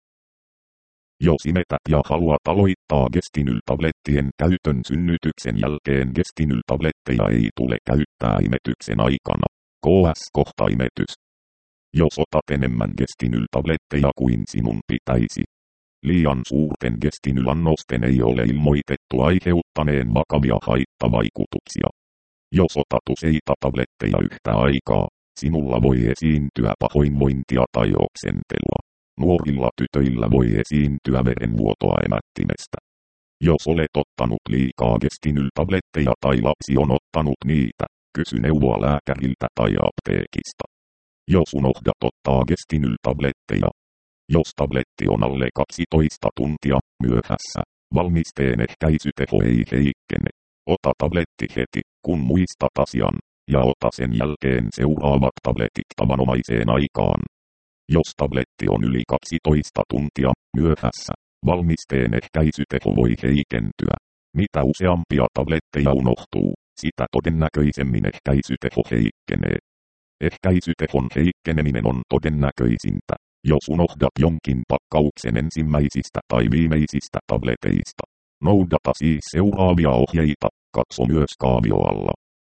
Jos imetät ja haluat aloittaa Gestinyl-tablettien käytön synnytyksen jälkeen, Gestinyl-tabletteja ei tule käyttää imetyksen aikana. K S-kohta imetys. Jos otat enemmän Gestinyl-tabletteja kuin sinun pitäisi, liian suurten Gestinyl-annosten ei ole ilmoitettu aiheuttaneen vakavia haittavaikutuksia. Jos otat useita tabletteja yhtä aikaa, sinulla voi esiintyä pahoinvointia tai oksentelua. Nuorilla tytöillä voi esiintyä verenvuotoa emättimestä. Jos olet ottanut liikaa Gestinyl-tabletteja tai lapsi on ottanut niitä, kysy neuvoa lääkäriltä tai apteekista. Jos unohdat ottaa Gestinyl-tabletteja, jos tabletti on alle kaksitoista tuntia myöhässä, valmisteen ehkäisyteho ei heikkene. Ota tabletti heti, kun muistat asian, ja ota sen jälkeen seuraavat tabletit tavanomaiseen aikaan. Jos tabletti on yli kaksitoista tuntia myöhässä, valmisteen ehkäisyteho voi heikentyä. Mitä useampia tabletteja unohtuu, sitä todennäköisemmin ehkäisyteho heikkenee. Ehkäisytehon heikkeneminen on todennäköisintä, jos unohdat jonkin pakkauksen ensimmäisistä tai viimeisistä tableteista. Noudata siis seuraavia ohjeita, katso myös kaavioalla.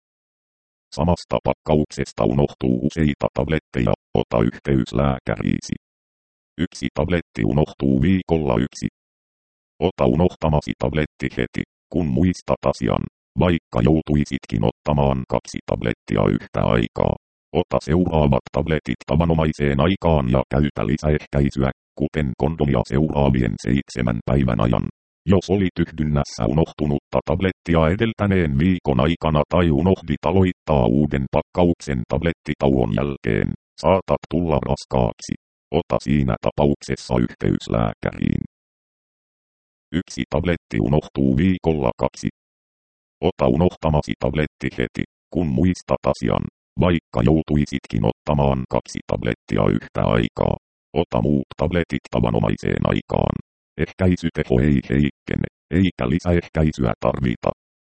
Samasta pakkauksesta unohtuu useita tabletteja, ota yhteys lääkäriisi. Yksi tabletti unohtuu viikolla yksi. Ota unohtamasi tabletti heti, kun muistat asian, vaikka joutuisitkin ottamaan kaksi tablettia yhtä aikaa. Ota seuraavat tabletit tavanomaiseen aikaan ja käytä lisäehkäisyä, kuten kondomia seuraavien seitsemän päivän ajan. Jos olit yhdynnässä unohtunutta tablettia edeltäneen viikon aikana tai unohdit aloittaa uuden pakkauksen tablettitauon jälkeen, saatat tulla raskaaksi. Ota siinä tapauksessa yhteys lääkäriin. Yksi tabletti unohtuu viikolla kaksi. Ota unohtamasi tabletti heti, kun muistat asian, vaikka joutuisitkin ottamaan kaksi tablettia yhtä aikaa. Ota muut tabletit tavanomaiseen aikaan. Ehkäisyteho ei heikkene, eikä lisäehkäisyä tarvita.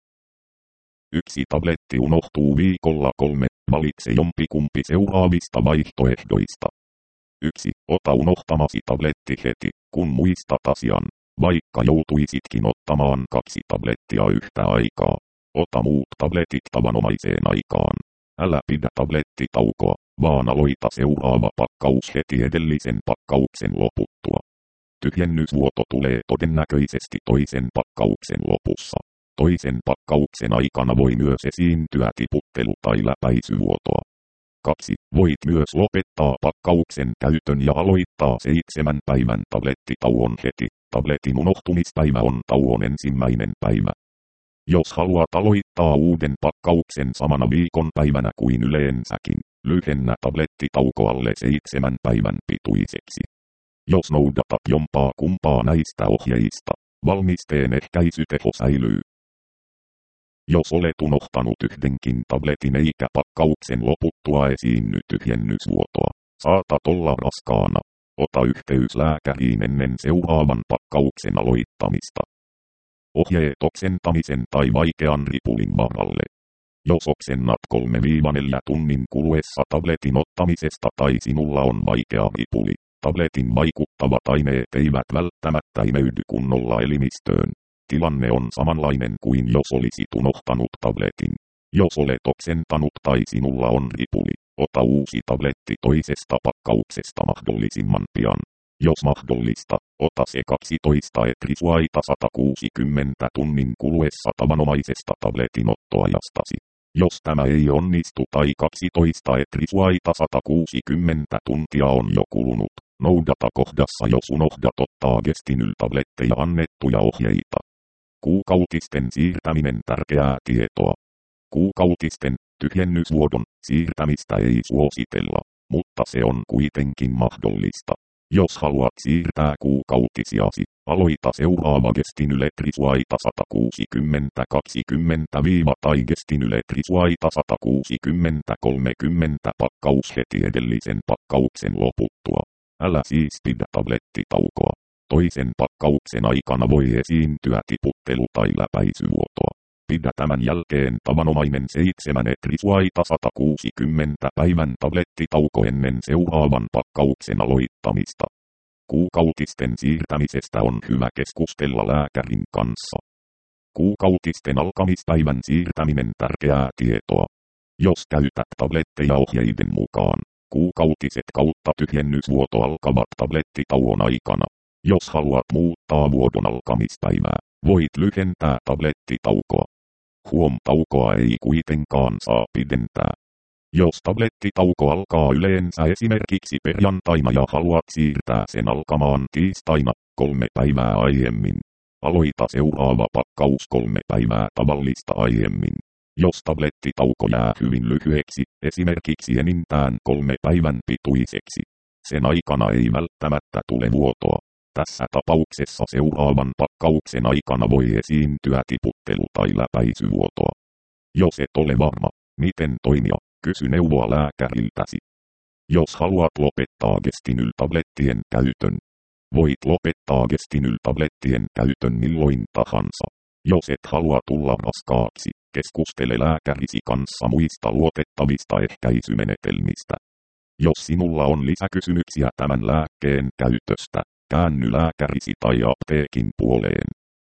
Yksi tabletti unohtuu viikolla kolme, valitse jompikumpi seuraavista vaihtoehdoista. yksi. Ota unohtamasi tabletti heti, kun muistat asian, vaikka joutuisitkin ottamaan kaksi tablettia yhtä aikaa. Ota muut tabletit tavanomaiseen aikaan. Älä pidä tablettitaukoa, vaan aloita seuraava pakkaus heti edellisen pakkauksen loputtua. Tyhjennysvuoto tulee todennäköisesti toisen pakkauksen lopussa. Toisen pakkauksen aikana voi myös esiintyä tiputtelu- tai läpäisyvuotoa. kaksi. Voit myös lopettaa pakkauksen käytön ja aloittaa seitsemän päivän tablettitauon heti. Tabletin unohtumispäivä on tauon ensimmäinen päivä. Jos haluat aloittaa uuden pakkauksen samana viikonpäivänä kuin yleensäkin, lyhennä tablettitauko alle seitsemän päivän pituiseksi. Jos noudatat jompaa kumpaa näistä ohjeista, valmisteen ehkäisyteho säilyy. Jos olet unohtanut yhdenkin tabletin eikä pakkauksen loputtua esiinny tyhjennysvuotoa, saatat olla raskaana. Ota yhteys lääkäriin ennen seuraavan pakkauksen aloittamista. Ohjeet oksentamisen tai vaikean ripulin varalle. Jos oksennat kolmesta neljään tunnin kuluessa tabletin ottamisesta tai sinulla on vaikea ripuli, tabletin vaikuttavat aineet eivät välttämättä imeydy kunnolla elimistöön. Tilanne on samanlainen kuin jos olisit unohtanut tabletin. Jos olet oksentanut tai sinulla on ripuli, ota uusi tabletti toisesta pakkauksesta mahdollisimman pian. Jos mahdollista, ota se kaksitoista etrisuaita sata kuusikymmentä tunnin kuluessa tavanomaisesta tabletin ottoajastasi. Jos tämä ei onnistu tai kaksitoista etrisuaita sata kuusikymmentä tuntia on jo kulunut, noudata kohdassa jos unohdat ottaa Gestinyl-tabletteja annettuja ohjeita. Kuukautisten siirtäminen tärkeää tietoa. Kuukautisten tyhjennysvuodon siirtämistä ei suositella, mutta se on kuitenkin mahdollista. Jos haluat siirtää kuukautisiasi, aloita seuraava Gestinyl-etrisuaita sata kuusikymmentä kaksikymmentä tai Gestinyl-etrisuaita sata kuusikymmentä kolmekymmentä pakkaus heti edellisen pakkauksen loputtua. Älä siis pidä tablettitaukoa. Toisen pakkauksen aikana voi esiintyä tiputtelu- tai läpäisyvuotoa. Pidä tämän jälkeen tavanomainen seitsemän etrisuaita sata kuusikymmentä päivän tablettitauko ennen seuraavan pakkauksen aloittamista. Kuukautisten siirtämisestä on hyvä keskustella lääkärin kanssa. Kuukautisten alkamispäivän siirtäminen tärkeää tietoa. Jos käytät tabletteja ohjeiden mukaan, kuukautiset kautta tyhjennysvuoto alkavat tablettitauon aikana. Jos haluat muuttaa vuodon alkamispäivää, voit lyhentää tablettitaukoa. Huom, taukoa ei kuitenkaan saa pidentää. Jos tablettitauko alkaa yleensä esimerkiksi perjantaina ja haluat siirtää sen alkamaan tiistaina kolme päivää aiemmin, aloita seuraava pakkaus kolme päivää tavallista aiemmin. Jos tablettitauko jää hyvin lyhyeksi, esimerkiksi enintään kolme päivän pituiseksi, sen aikana ei välttämättä tule vuotoa. Tässä tapauksessa seuraavan pakkauksen aikana voi esiintyä tiputtelu- tai läpäisyvuotoa. Jos et ole varma, miten toimia, kysy neuvoa lääkäriltäsi. Jos haluat lopettaa Gestinyl-tablettien käytön, voit lopettaa Gestinyl-tablettien käytön milloin tahansa. Jos et halua tulla raskaaksi, keskustele lääkärisi kanssa muista luotettavista ehkäisymenetelmistä. Jos sinulla on lisäkysymyksiä tämän lääkkeen käytöstä, käänny lääkärisi tai apteekin puoleen.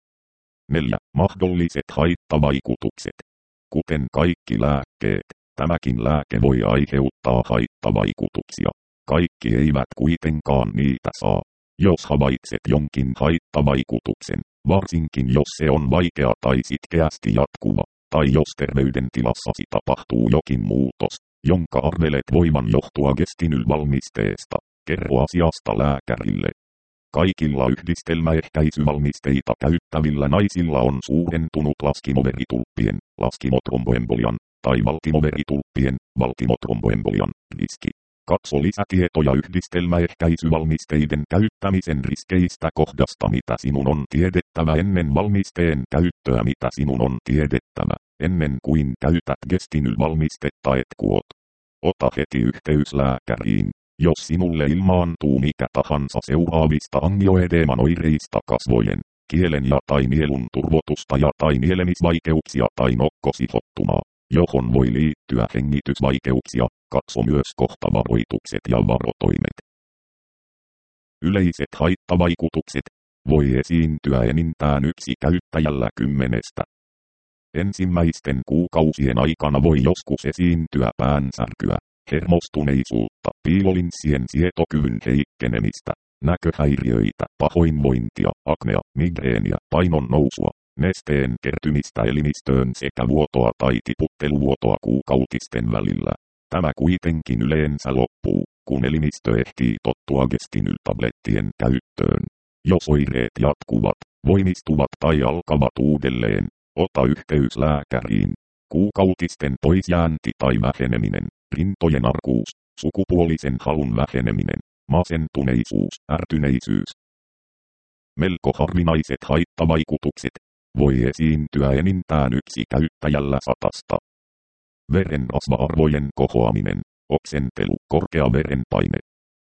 neljä. Mahdolliset haittavaikutukset. Kuten kaikki lääkkeet, tämäkin lääke voi aiheuttaa haittavaikutuksia. Kaikki eivät kuitenkaan niitä saa. Jos havaitset jonkin haittavaikutuksen, varsinkin jos se on vaikea tai sitkeästi jatkuva, tai jos terveydentilassasi tapahtuu jokin muutos, jonka arvelet voivan johtua Gestinyl-valmisteesta, kerro asiasta lääkärille. Kaikilla yhdistelmäehkäisyvalmisteita käyttävillä naisilla on suurentunut laskimoveritulppien, laskimotromboembolian, tai valtimoveritulppien, valtimotromboembolian, riski. Katso lisätietoja yhdistelmäehkäisyvalmisteiden käyttämisen riskeistä kohdasta mitä sinun on tiedettävä ennen valmisteen käyttöä mitä sinun on tiedettävä, ennen kuin käytät Gestinyl-valmistetta et kuot. Ota heti yhteys lääkäriin. Jos sinulle ilmaantuu mikä tahansa seuraavista angioedeeman oireista kasvojen, kielen ja tai nielun turvotusta ja tai nielemisvaikeuksia tai nokkosihottumaa, johon voi liittyä hengitysvaikeuksia, katso myös kohtavaroitukset ja varotoimet. Yleiset haittavaikutukset voi esiintyä enintään yksi käyttäjällä kymmenestä. Ensimmäisten kuukausien aikana voi joskus esiintyä päänsärkyä, hermostuneisuutta, piilolinssien sietokyvyn heikkenemistä, näköhäiriöitä, pahoinvointia, aknea, migreeniä, painon nousua, nesteen kertymistä elimistöön sekä vuotoa tai tiputteluvuotoa kuukautisten välillä. Tämä kuitenkin yleensä loppuu, kun elimistö ehtii tottua Gestinyltablettien käyttöön. Jos oireet jatkuvat, voimistuvat tai alkavat uudelleen, ota yhteys lääkäriin. Kuukautisten poisjäänti tai väheneminen, rintojen arkuus, sukupuolisen halun väheneminen, masentuneisuus, ärtyneisyys. Melko harvinaiset haittavaikutukset voi esiintyä enintään yksi käyttäjällä satasta. Verenrasva-arvojen kohoaminen, oksentelu, korkea verenpaine.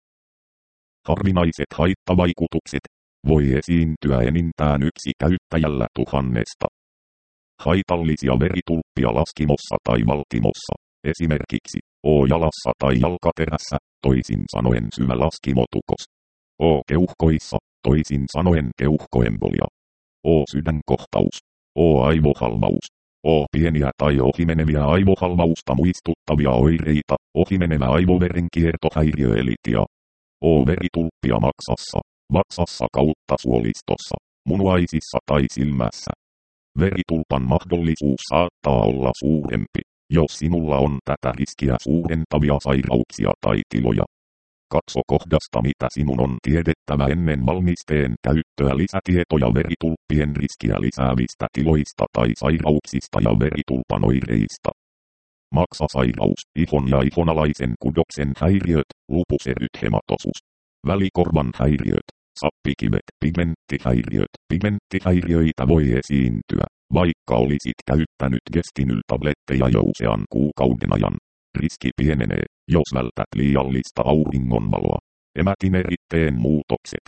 Harvinaiset haittavaikutukset voi esiintyä enintään yksi käyttäjällä tuhannesta. Haitallisia veritulppia laskimossa tai valtimossa, esimerkiksi O-jalassa tai jalkaterässä, toisin sanoen syvä laskimotukos. O-keuhkoissa, toisin sanoen keuhkoembolia. O-sydänkohtaus. O-aivohalvaus. O-pieniä tai ohimeneviä aivohalvausta muistuttavia oireita, ohimenevä aivoverenkiertohäiriö elitia. O-veritulppia maksassa, vatsassa kautta suolistossa, munuaisissa tai silmässä. Veritulpan mahdollisuus saattaa olla suurempi, jos sinulla on tätä riskiä suurentavia sairauksia tai tiloja. Katso kohdasta mitä sinun on tiedettävä ennen valmisteen käyttöä lisätietoja veritulppien riskiä lisäävistä tiloista tai sairauksista ja veritulpan oireista. Maksasairaus, ihon ja ihonalaisen kudoksen häiriöt, lupuserythematosus, välikorvan häiriöt, sappikivet, pigmenttihäiriöt. Pigmenttihäiriöitä voi esiintyä, vaikka olisit käyttänyt Gestinyltabletteja jo usean kuukauden ajan. Riski pienenee, jos vältät liiallista auringonvaloa. Emätineritteen muutokset.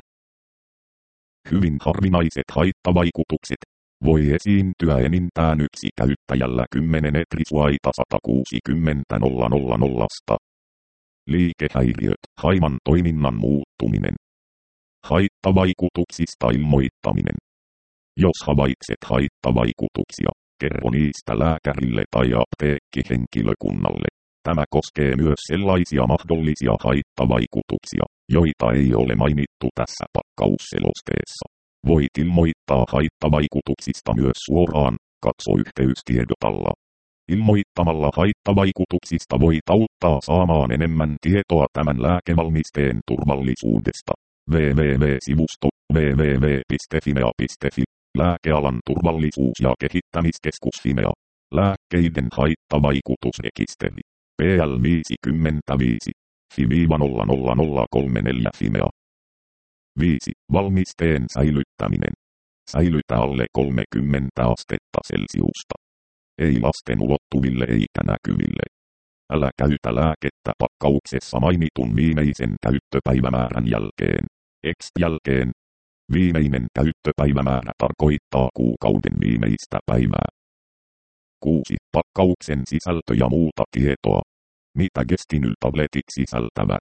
Hyvin harvinaiset haittavaikutukset voi esiintyä enintään yksi käyttäjällä kymmenen etrisuaita sata kuusikymmentä nolla nolla nolla. Liikehäiriöt, haiman toiminnan muuttuminen. Haittavaikutuksista ilmoittaminen. Jos havaitset haittavaikutuksia, kerro niistä lääkärille tai apteekkihenkilökunnalle. Tämä koskee myös sellaisia mahdollisia haittavaikutuksia, joita ei ole mainittu tässä pakkausselosteessa. Voit ilmoittaa haittavaikutuksista myös suoraan, katso yhteystiedot alla. Ilmoittamalla haittavaikutuksista voit auttaa saamaan enemmän tietoa tämän lääkevalmisteen turvallisuudesta. www-sivusto www piste fimea piste fi Lääkealan turvallisuus- ja kehittämiskeskus Fimea. Lääkkeiden haittavaikutusrekisteri. P L viisikymmentäviisi. F I nolla nolla nolla kolme neljä Fimea. viisi. Valmisteen säilyttäminen. Säilytä alle kolmekymmentä astetta Celsiusta. Ei lasten ulottuville eikä näkyville. Älä käytä lääkettä pakkauksessa mainitun viimeisen käyttöpäivämäärän jälkeen. Ex jälkeen. Viimeinen käyttöpäivämäärä tarkoittaa kuukauden viimeistä päivää. kuusi. Pakkauksen sisältö ja muuta tietoa. Mitä Gestinyltabletit sisältävät?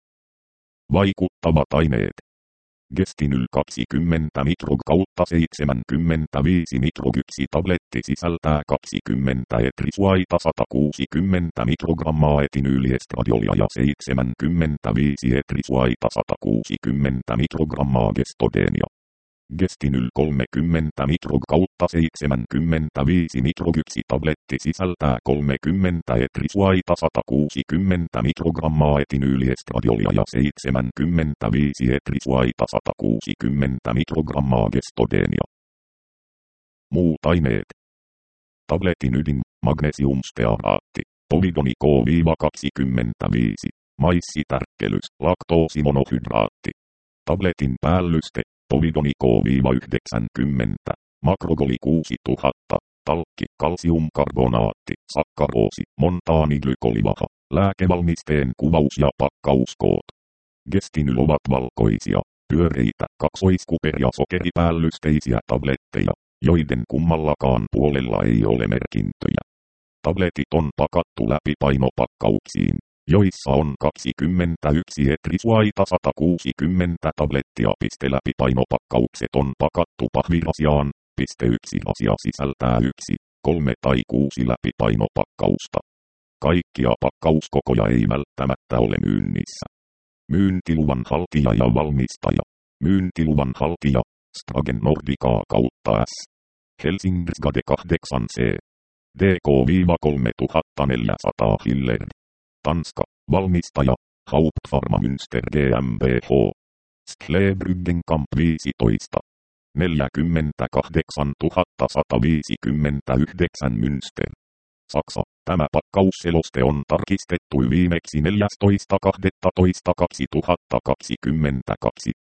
Vaikuttavat aineet. Gestinyl kaksikymmentä mikrog kautta seitsemänkymmentäviisi mikrog yksi tabletti sisältää kaksikymmentä etrisuaita sata kuusikymmentä mikrogrammaa etinyyliestradiolia ja seitsemänkymmentäviisi etrisuaita sata kuusikymmentä mikrogrammaa gestodeenia. Gestinyl kolmekymmentä mikrog kautta seitsemänkymmentäviisi mikrog yksi tabletti sisältää kolmekymmentä etrisuaita sata kuusikymmentä mikrogrammaa etinyyliestradiolia ja seitsemänkymmentäviisi etrisuaita sata kuusikymmentä mikrogrammaa gestodeenia. Muut aineet. Tabletin ydin, magnesiumstearaatti, povidoni K kaksikymmentäviisi, maissitärkkelys, laktoosimonohydraatti. Tabletin päällyste. Povidoni K yhdeksänkymmentä, makrogoli kuusituhatta, talkki, kalsiumkarbonaatti, sakkaroosi, montaaniglykolivaha, lääkevalmisteen kuvaus ja pakkauskoot. Gestinyl ovat valkoisia, pyöreitä, kaksoiskuper- ja sokeripäällysteisiä tabletteja, joiden kummallakaan puolella ei ole merkintöjä. Tabletit on pakattu läpi painopakkauksiin. joissa on kaksikymmentäyksi etrisuaita sata kuusikymmentä tablettia. Läpipainopakkaukset on pakattu pahvirasiaan. Yksi asia sisältää yksi, kolme tai kuusi läpipainopakkausta. Kaikkia pakkauskokoja ei välttämättä ole myynnissä. Myyntiluvan haltija ja valmistaja. Myyntiluvan haltija, Stragen Nordica kautta S. Helsingisgade kahdeksan C. D K kolmetuhattaneljäsataa Hiller. Tanska, valmistaja, Hauptfarma Münster GmbH. Sklebryggen Kamp viisitoista. neljäkymmentäkahdeksantuhattasataviisikymmentäyhdeksän Münster. Saksa, tämä pakkausseloste on tarkistettu viimeksi neljästoista kahdestoista kaksituhattakaksikymmentäkaksi.